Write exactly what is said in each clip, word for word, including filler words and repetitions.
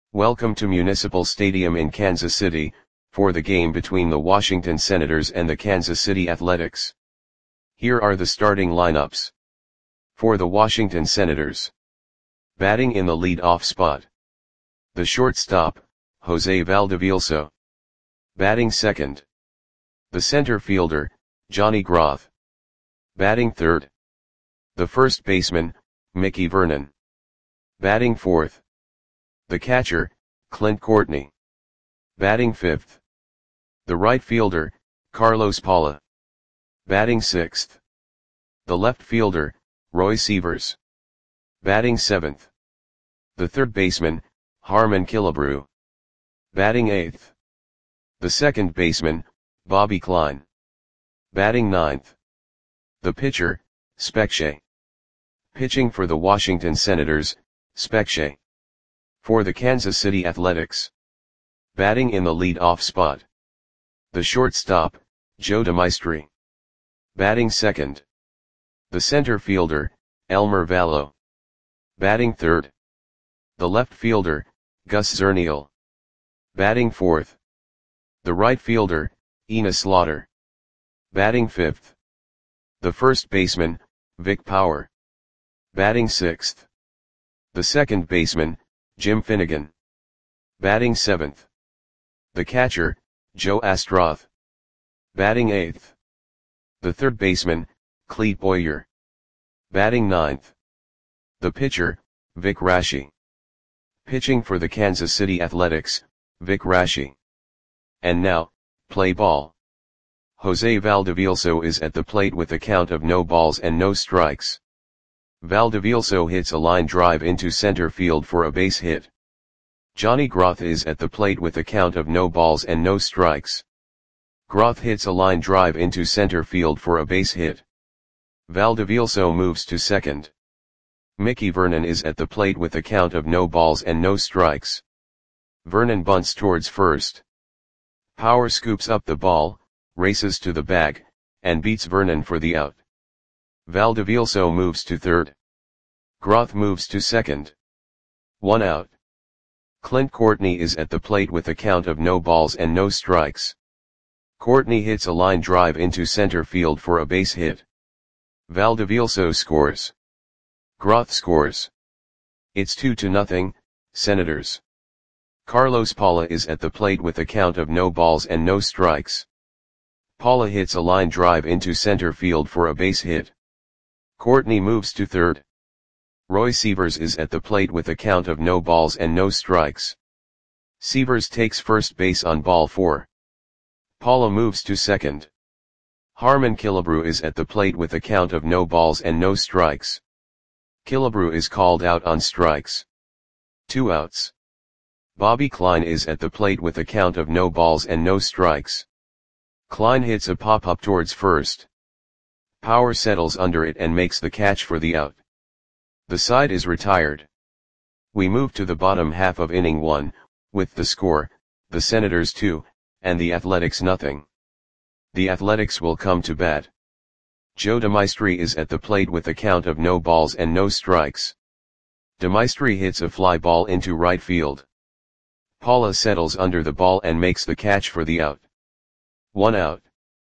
Welcome to Municipal Stadium in Kansas City, for the game between the Washington Senators and the Kansas City Athletics. Here are the starting lineups. For the Washington Senators. Batting in the lead-off spot. The shortstop, Jose Valdevielso. Batting second. The center fielder, Johnny Groth. Batting third. The first baseman, Mickey Vernon. Batting fourth. The catcher, Clint Courtney. Batting fifth. The right fielder, Carlos Paula. Batting sixth. The left fielder, Roy Sievers. Batting seventh. The third baseman, Harmon Killebrew. Batting eighth. The second baseman, Bobby Klein. Batting ninth. The pitcher, Spec Shea. Pitching for the Washington Senators, Spec Shea. For the Kansas City Athletics. Batting in the lead-off spot. The shortstop, Joe DeMaestri. Batting second. The center fielder, Elmer Vallo. Batting third. The left fielder, Gus Zernial. Batting fourth. The right fielder, Enos Slaughter. Batting fifth. The first baseman, Vic Power. Batting sixth. The second baseman, Jim Finnegan. Batting seventh. The catcher, Joe Astroth. Batting eighth. The third baseman, Clete Boyer. Batting ninth. The pitcher, Vic Raschi. Pitching for the Kansas City Athletics, Vic Raschi. And now, play ball. Jose Valdevielso is at the plate with a count of no balls and no strikes. Valdevielso hits a line drive into center field for a base hit. Johnny Groth is at the plate with a count of no balls and no strikes. Groth hits a line drive into center field for a base hit. Valdevielso moves to second. Mickey Vernon is at the plate with a count of no balls and no strikes. Vernon bunts towards first. Power scoops up the ball, races to the bag, and beats Vernon for the out. Valdevielso moves to third. Groth moves to second. One out. Clint Courtney is at the plate with a count of no balls and no strikes. Courtney hits a line drive into center field for a base hit. Valdevielso scores. Groth scores. It's two to nothing, Senators. Carlos Paula is at the plate with a count of no balls and no strikes. Paula hits a line drive into center field for a base hit. Courtney moves to third. Roy Sievers is at the plate with a count of no balls and no strikes. Sievers takes first base on ball four. Paula moves to second. Harmon Killebrew is at the plate with a count of no balls and no strikes. Killebrew is called out on strikes. Two outs. Bobby Klein is at the plate with a count of no balls and no strikes. Klein hits a pop-up towards first. Power settles under it and makes the catch for the out. The side is retired. We move to the bottom half of inning one, with the score, the Senators two, and the Athletics nothing. The Athletics will come to bat. Joe DeMaestri is at the plate with a count of no balls and no strikes. DeMaestri hits a fly ball into right field. Paula settles under the ball and makes the catch for the out. One out.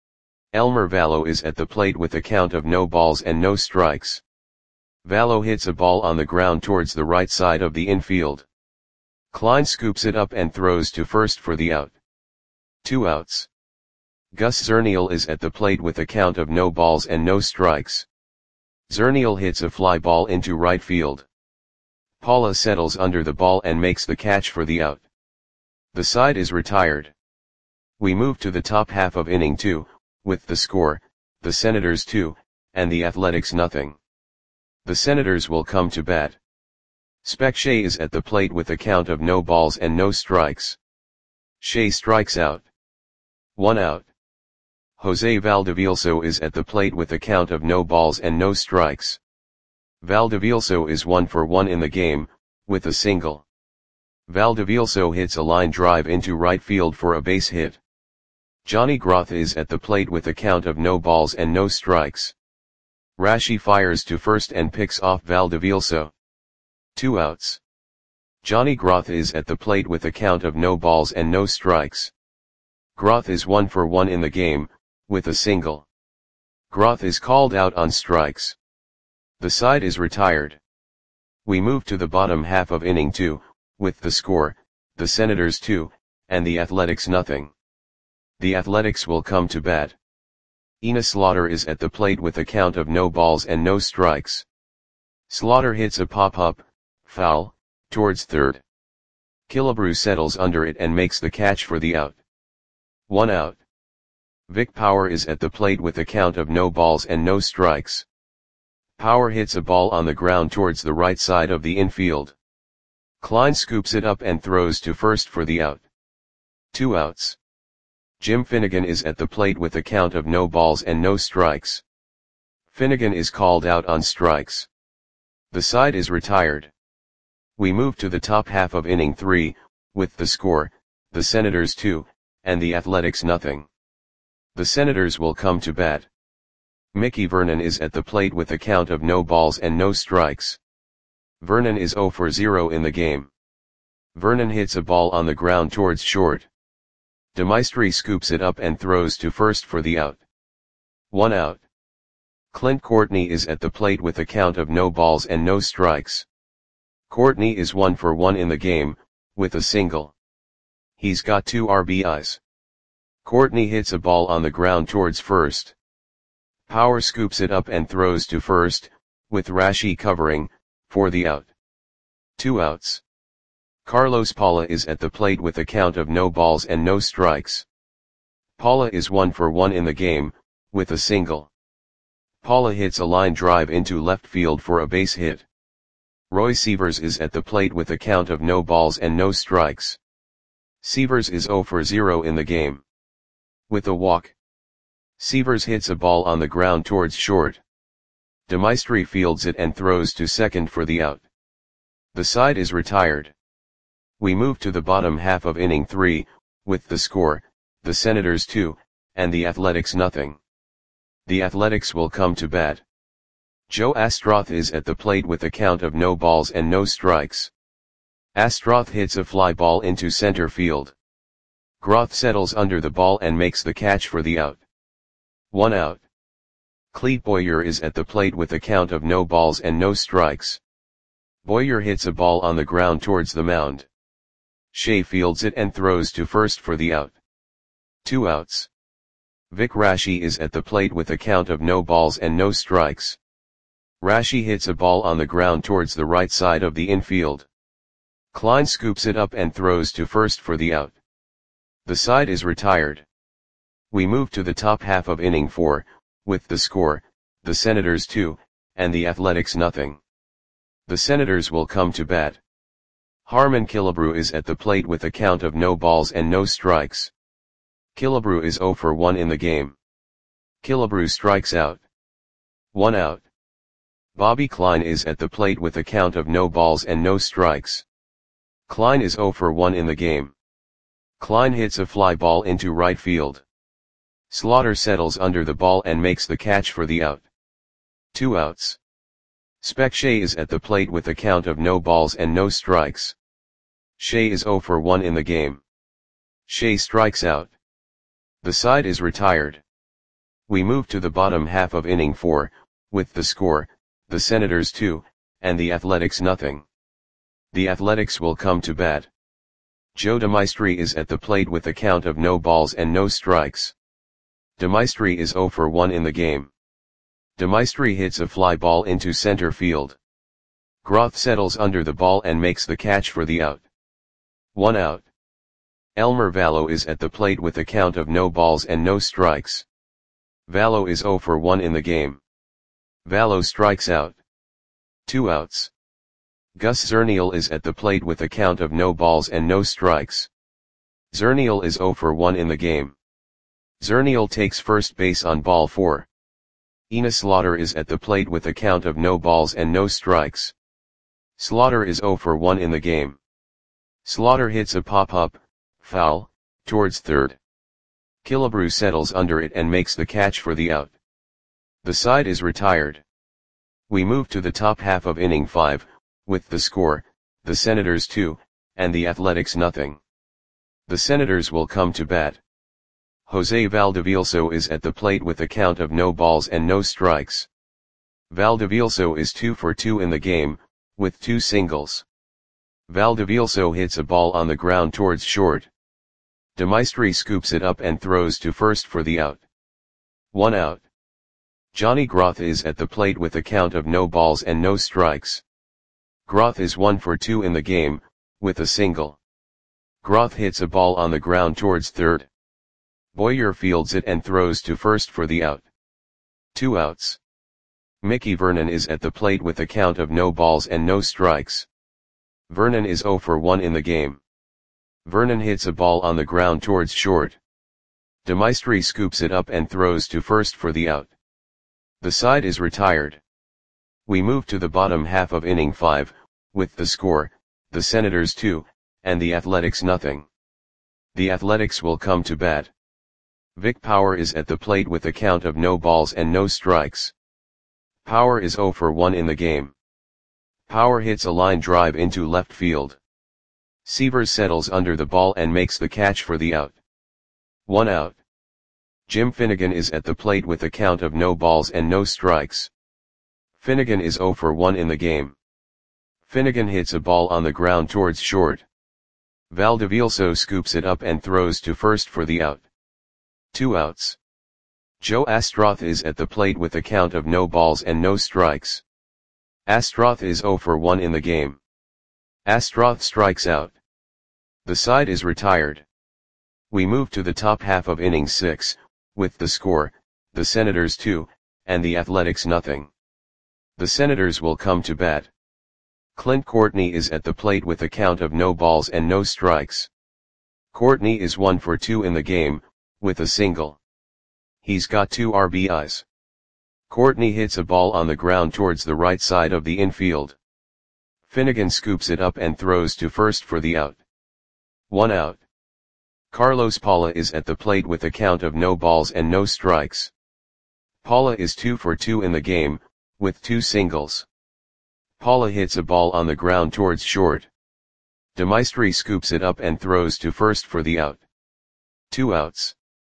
Elmer Vallo is at the plate with a count of no balls and no strikes. Vallo hits a ball on the ground towards the right side of the infield. Klein scoops it up and throws to first for the out. Two outs. Gus Zernial is at the plate with a count of no balls and no strikes. Zernial hits a fly ball into right field. Paula settles under the ball and makes the catch for the out. The side is retired. We move to the top half of inning two, with the score, the Senators two, and the Athletics nothing. The Senators will come to bat. Spec Shea is at the plate with a count of no balls and no strikes. Shea strikes out. One out. Jose Valdevielso is at the plate with a count of no balls and no strikes. Valdevielso is one for one in the game, with a single. Valdevielso hits a line drive into right field for a base hit. Johnny Groth is at the plate with a count of no balls and no strikes. Raschi fires to first and picks off Valdevielso. Two outs. Johnny Groth is at the plate with a count of no balls and no strikes. Groth is one for one in the game, with a single. Groth is called out on strikes. The side is retired. We move to the bottom half of inning two, with the score, the Senators two, and the Athletics nothing. The Athletics will come to bat. Ina Slaughter is at the plate with a count of no balls and no strikes. Slaughter hits a pop-up, foul, towards third. Killebrew settles under it and makes the catch for the out. One out. Vic Power is at the plate with a count of no balls and no strikes. Power hits a ball on the ground towards the right side of the infield. Klein scoops it up and throws to first for the out. Two outs. Jim Finnegan is at the plate with a count of no balls and no strikes. Finnegan is called out on strikes. The side is retired. We move to the top half of inning three, with the score, the Senators two, and the Athletics nothing. The Senators will come to bat. Mickey Vernon is at the plate with a count of no balls and no strikes. Vernon is zero for zero in the game. Vernon hits a ball on the ground towards short. DeMaestri scoops it up and throws to first for the out. One out. Clint Courtney is at the plate with a count of no balls and no strikes. Courtney is one for one in the game, with a single. He's got two R B Is. Courtney hits a ball on the ground towards first. Power scoops it up and throws to first, with Rashi covering, for the out. Two outs. Carlos Paula is at the plate with a count of no balls and no strikes. Paula is one for one in the game, with a single. Paula hits a line drive into left field for a base hit. Roy Sievers is at the plate with a count of no balls and no strikes. Sievers is zero for zero in the game. With a walk. Sievers hits a ball on the ground towards short. DeMaestri fields it and throws to second for the out. The side is retired. We move to the bottom half of inning three, with the score, the Senators two, and the Athletics nothing. The Athletics will come to bat. Joe Astroth is at the plate with a count of no balls and no strikes. Astroth hits a fly ball into center field. Groth settles under the ball and makes the catch for the out. One out. Clete Boyer is at the plate with a count of no balls and no strikes. Boyer hits a ball on the ground towards the mound. Shea fields it and throws to first for the out. Two outs. Vic Rashi is at the plate with a count of no balls and no strikes. Rashi hits a ball on the ground towards the right side of the infield. Klein scoops it up and throws to first for the out. The side is retired. We move to the top half of inning four, with the score, the Senators two, and the Athletics nothing. The Senators will come to bat. Harmon Killebrew is at the plate with a count of no balls and no strikes. Killebrew is zero for one in the game. Killebrew strikes out. One out. Bobby Klein is at the plate with a count of no balls and no strikes. Klein is zero for one in the game. Klein hits a fly ball into right field. Slaughter settles under the ball and makes the catch for the out. Two outs. Spec Shea is at the plate with a count of no balls and no strikes. Shea is zero for one in the game. Shea strikes out. The side is retired. We move to the bottom half of inning four, with the score, the Senators two, and the Athletics nothing. The Athletics will come to bat. Joe DeMaestri is at the plate with a count of no balls and no strikes. DeMaestri is zero for one in the game. DeMaestri hits a fly ball into center field. Groth settles under the ball and makes the catch for the out. One out. Elmer Vallow is at the plate with a count of no balls and no strikes. Vallow is zero for one in the game. Vallow strikes out. Two outs. Gus Zernial is at the plate with a count of no balls and no strikes. Zernial is zero for one in the game. Zernial takes first base on ball four. Ina Slaughter is at the plate with a count of no balls and no strikes. Slaughter is zero for one in the game. Slaughter hits a pop-up, foul, towards third. Killebrew settles under it and makes the catch for the out. The side is retired. We move to the top half of inning five, with the score, the Senators two, and the Athletics nothing. The Senators will come to bat. Jose Valdevielso is at the plate with a count of no balls and no strikes. Valdevielso is two for two in the game, with two singles. Valdevielso hits a ball on the ground towards short. De Maestri scoops it up and throws to first for the out. One out. Johnny Groth is at the plate with a count of no balls and no strikes. Groth is one for two in the game, with a single. Groth hits a ball on the ground towards third. Boyer fields it and throws to first for the out. Two outs. Mickey Vernon is at the plate with a count of no balls and no strikes. Vernon is zero for one in the game. Vernon hits a ball on the ground towards short. De Maestri scoops it up and throws to first for the out. The side is retired. We move to the bottom half of inning five, with the score, the Senators two, and the Athletics nothing. The Athletics will come to bat. Vic Power is at the plate with a count of no balls and no strikes. Power is zero for one in the game. Power hits a line drive into left field. Sievers settles under the ball and makes the catch for the out. One out. Jim Finnegan is at the plate with a count of no balls and no strikes. Finnegan is zero for one in the game. Finnegan hits a ball on the ground towards short. Valdevielso scoops it up and throws to first for the out. Two outs. Joe Astroth is at the plate with a count of no balls and no strikes. Astroth is zero for one in the game. Astroth strikes out. The side is retired. We move to the top half of inning six, with the score, the Senators two, and the Athletics nothing. The Senators will come to bat. Clint Courtney is at the plate with a count of no balls and no strikes. Courtney is one for two in the game, with a single. He's got two R B Is. Courtney hits a ball on the ground towards the right side of the infield. Finnegan scoops it up and throws to first for the out. One out. Carlos Paula is at the plate with a count of no balls and no strikes. Paula is two for two in the game, with two singles. Paula hits a ball on the ground towards short. De Maestri scoops it up and throws to first for the out. Two outs.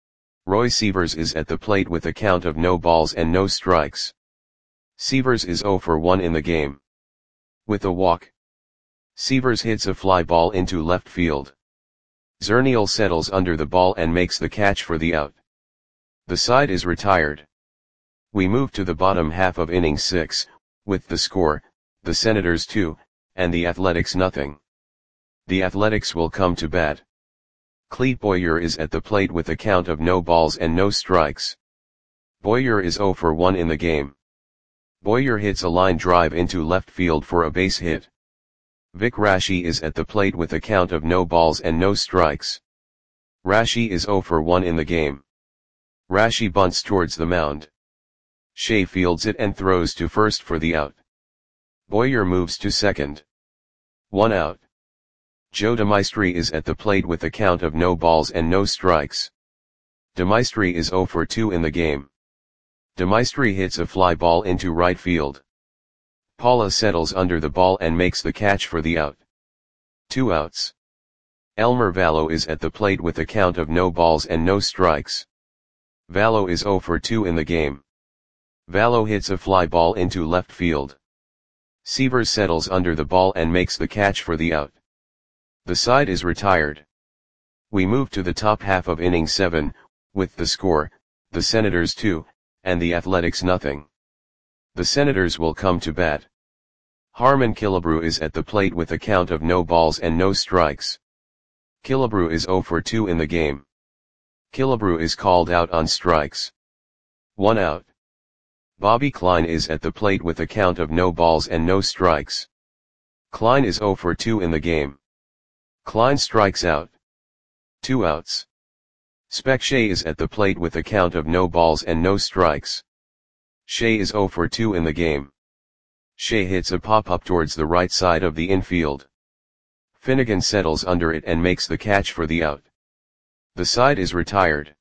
Roy Sievers is at the plate with a count of no balls and no strikes. Sievers is zero for one in the game. With a walk. Sievers hits a fly ball into left field. Zernial settles under the ball and makes the catch for the out. The side is retired. We move to the bottom half of inning six, with the score, the Senators two, and the Athletics nothing. The Athletics will come to bat. Clete Boyer is at the plate with a count of no balls and no strikes. Boyer is zero for one in the game. Boyer hits a line drive into left field for a base hit. Vic Raschi is at the plate with a count of no balls and no strikes. Raschi is zero for one in the game. Raschi bunts towards the mound. Shea fields it and throws to first for the out. Boyer moves to second. One out. Joe De Maestri is at the plate with a count of no balls and no strikes. De Maestri is zero for two in the game. De Maestri hits a fly ball into right field. Paula settles under the ball and makes the catch for the out. Two outs. Elmer Vallo is at the plate with a count of no balls and no strikes. Vallo is zero for two in the game. Vallo hits a fly ball into left field. Sievers settles under the ball and makes the catch for the out. The side is retired. We move to the top half of inning seven, with the score, the Senators two, and the Athletics nothing. The Senators will come to bat. Harmon Killebrew is at the plate with a count of no balls and no strikes. Killebrew is zero for two in the game. Killebrew is called out on strikes. One out. Bobby Klein is at the plate with a count of no balls and no strikes. Klein is zero for two in the game. Klein strikes out. Two outs. Spec Shea is at the plate with a count of no balls and no strikes. Shea is zero for two in the game. Shea hits a pop-up towards the right side of the infield. Finnegan settles under it and makes the catch for the out. The side is retired.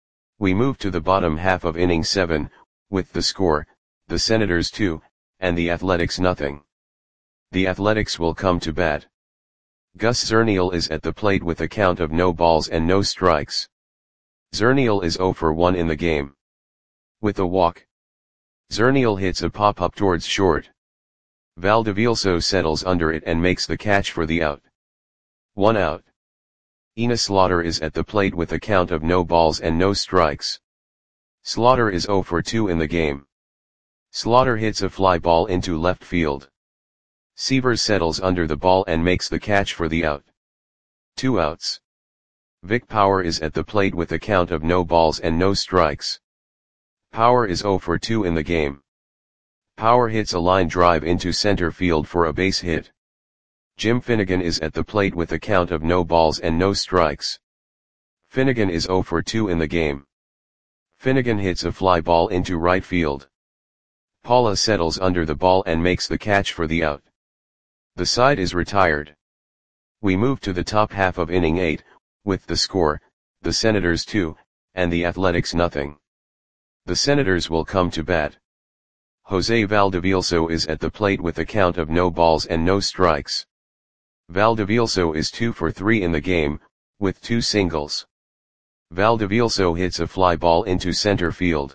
We move to the bottom half of inning seven, with the score, the Senators two, and the Athletics nothing. The Athletics will come to bat. Gus Zernial is at the plate with a count of no balls and no strikes. Zernial is zero for one in the game. With a walk, Zernial hits a pop-up towards short. Valdevilso settles under it and makes the catch for the out. One out. Enos Slaughter is at the plate with a count of no balls and no strikes. Slaughter is zero for two in the game. Slaughter hits a fly ball into left field. Seavers settles under the ball and makes the catch for the out. Two outs. Vic Power is at the plate with a count of no balls and no strikes. Power is zero for two in the game. Power hits a line drive into center field for a base hit. Jim Finnegan is at the plate with a count of no balls and no strikes. Finnegan is zero for two in the game. Finnegan hits a fly ball into right field. Paula settles under the ball and makes the catch for the out. The side is retired. We move to the top half of inning eight, with the score, the Senators two, and the Athletics nothing. The Senators will come to bat. Jose Valdevilso is at the plate with a count of no balls and no strikes. Valdevilso is two for three in the game, with two singles. Valdevilso hits a fly ball into center field.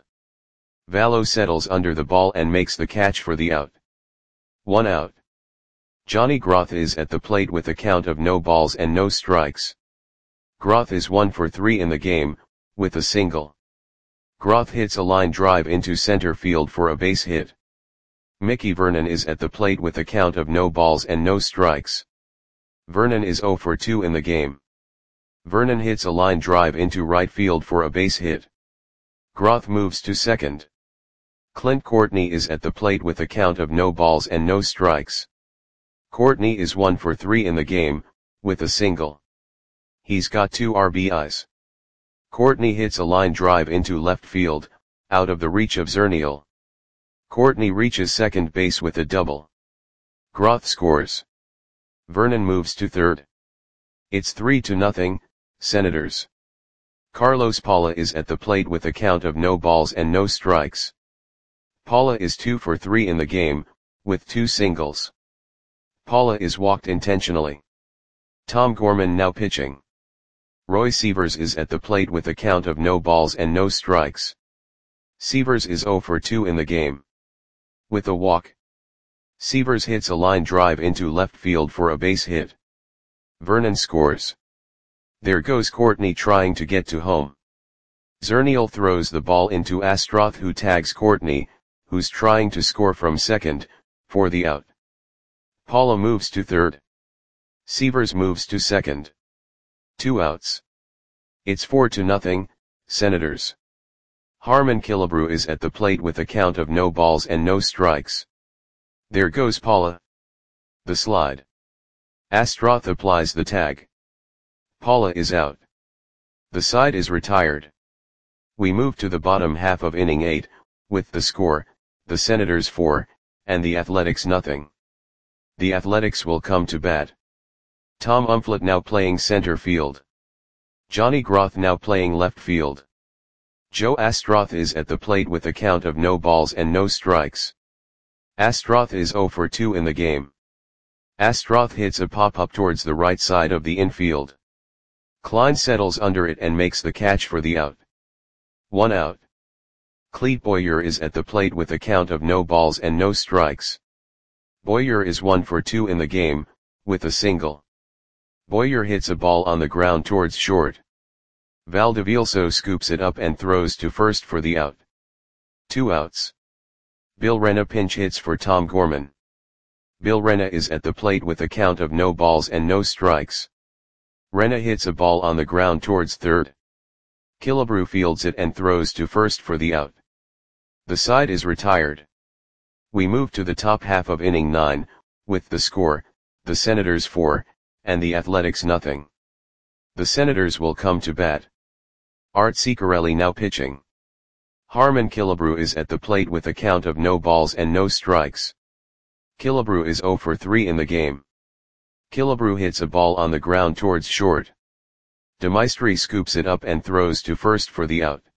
Valo settles under the ball and makes the catch for the out. One out. Johnny Groth is at the plate with a count of no balls and no strikes. Groth is one for three in the game, with a single. Groth hits a line drive into center field for a base hit. Mickey Vernon is at the plate with a count of no balls and no strikes. Vernon is zero for two in the game. Vernon hits a line drive into right field for a base hit. Groth moves to second. Clint Courtney is at the plate with a count of no balls and no strikes. Courtney is one for three in the game, with a single. He's got two R B Is. Courtney hits a line drive into left field, out of the reach of Zernial. Courtney reaches second base with a double. Groth scores. Vernon moves to third. It's three to nothing, Senators. Carlos Paula is at the plate with a count of no balls and no strikes. Paula is two for three in the game, with two singles. Paula is walked intentionally. Tom Gorman now pitching. Roy Seavers is at the plate with a count of no balls and no strikes. Seavers is zero for two in the game. With a walk, Seavers hits a line drive into left field for a base hit. Vernon scores. There goes Courtney trying to get to home. Zernial throws the ball into Astroth, who tags Courtney, who's trying to score from second, for the out. Paula moves to third. Seavers moves to second. Two outs. It's four to nothing, Senators. Harmon Killebrew is at the plate with a count of no balls and no strikes. There goes Paula. The slide. Astroth applies the tag. Paula is out. The side is retired. We move to the bottom half of inning eight, with the score, the Senators four, and the Athletics nothing. The Athletics will come to bat. Tom Umflett now playing center field. Johnny Groth now playing left field. Joe Astroth is at the plate with a count of no balls and no strikes. Astroth is zero for two in the game. Astroth hits a pop-up towards the right side of the infield. Klein settles under it and makes the catch for the out. One out. Clete Boyer is at the plate with a count of no balls and no strikes. Boyer is one for two in the game, with a single. Boyer hits a ball on the ground towards short. Valdevilso scoops it up and throws to first for the out. Two outs. Bill Rena pinch hits for Tom Gorman. Bill Rena is at the plate with a count of no balls and no strikes. Rena hits a ball on the ground towards third. Killebrew fields it and throws to first for the out. The side is retired. We move to the top half of inning nine, with the score, the Senators four, and the Athletics nothing. The Senators will come to bat. Art Ciccarelli now pitching. Harmon Killebrew is at the plate with a count of no balls and no strikes. Killebrew is zero for three in the game. Killebrew hits a ball on the ground towards short. DeMaestri scoops it up and throws to first for the out.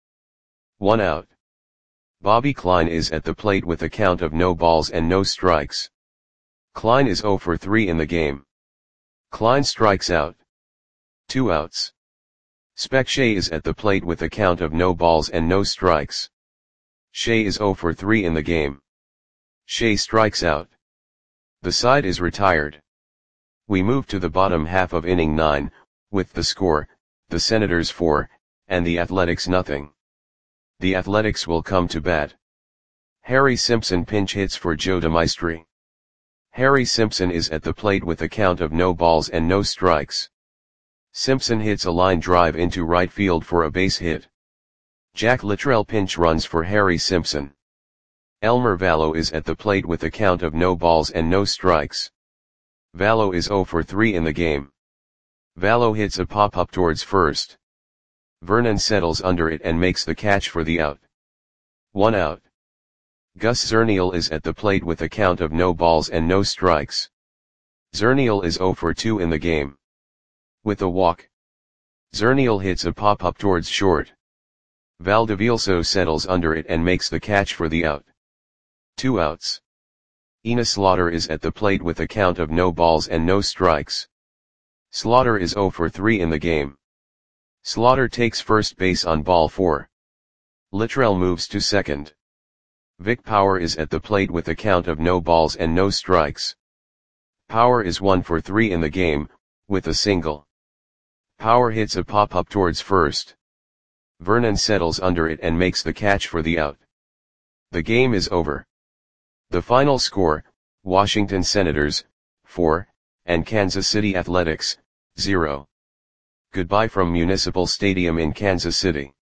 One out. Bobby Klein is at the plate with a count of no balls and no strikes. Klein is zero for three in the game. Klein strikes out. Two outs. Spec Shea is at the plate with a count of no balls and no strikes. Shea is zero for three in the game. Shea strikes out. The side is retired. We move to the bottom half of inning nine, with the score, the Senators four, and the Athletics nothing. The Athletics will come to bat. Harry Simpson pinch hits for Joe DeMaestri. Harry Simpson is at the plate with a count of no balls and no strikes. Simpson hits a line drive into right field for a base hit. Jack Littrell pinch runs for Harry Simpson. Elmer Vallo is at the plate with a count of no balls and no strikes. Vallo is zero for three in the game. Vallo hits a pop-up towards first. Vernon settles under it and makes the catch for the out. One out. Gus Zernial is at the plate with a count of no balls and no strikes. Zernial is zero for two in the game. With a walk. Zernial hits a pop-up towards short. Valdevilso settles under it and makes the catch for the out. Two outs. Enos Slaughter is at the plate with a count of no balls and no strikes. Slaughter is zero for three in the game. Slaughter takes first base on ball four. Littrell moves to second. Vic Power is at the plate with a count of no balls and no strikes. Power is one for three in the game, with a single. Power hits a pop-up towards first. Vernon settles under it and makes the catch for the out. The game is over. The final score, Washington Senators, four, and Kansas City Athletics, zero. Goodbye from Municipal Stadium in Kansas City.